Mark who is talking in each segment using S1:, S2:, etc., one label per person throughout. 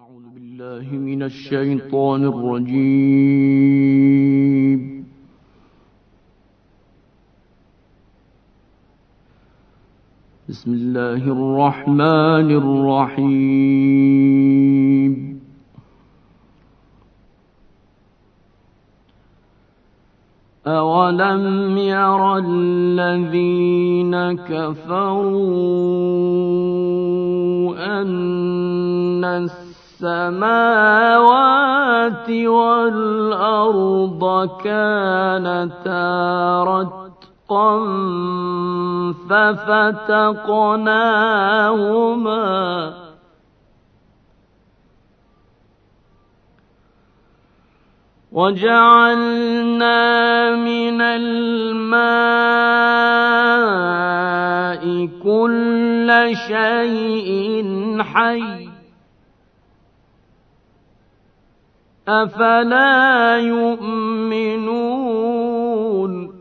S1: أعوذ بالله من الشيطان الرجيم. بسم الله الرحمن الرحيم. أولم ير الذين كفروا أن السماوات والأرض كانتا رتقا ففتقناهما وجعلنا من الماء كل شيء حي أفلا يؤمنون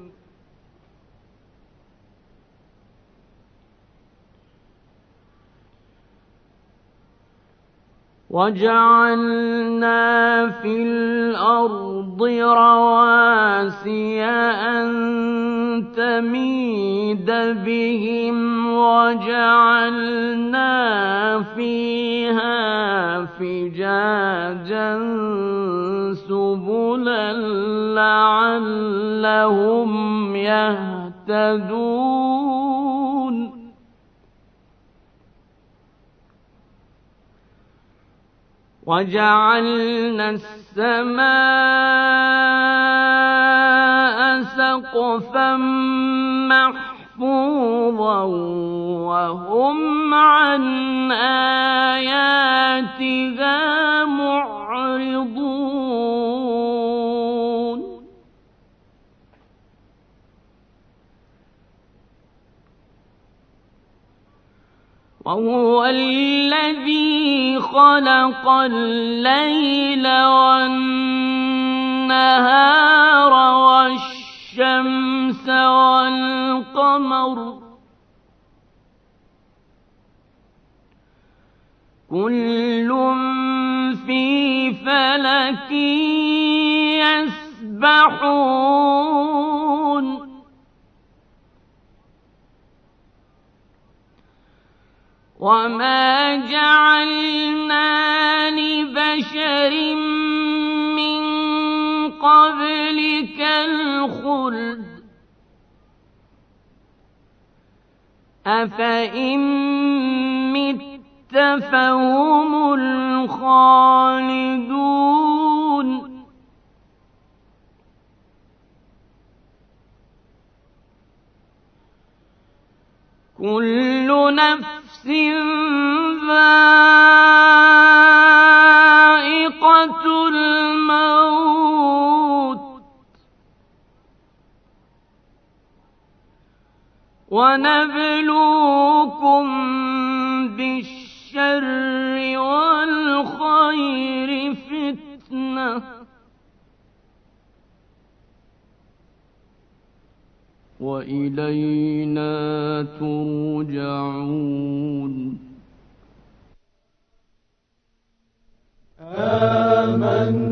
S1: وجعلنا في الأرض رواسي أن تميد بهم وجعلنا فيها فجاجا سبلا لعلهم يهتدون وجعلنا السماء سقفا محفوظا وهم عن آياتها معرضون وهو الذي خلق الليل والنهار والشمس والقمر كل في فلك يسبحون وما جعلنا لبشر من قبلك الخلد أفإن مت فهم الخالدون كل نفس ذائقة الموت ونبلوكم بالشر والخير فتنة وإلينا ترجعون.
S2: آمنا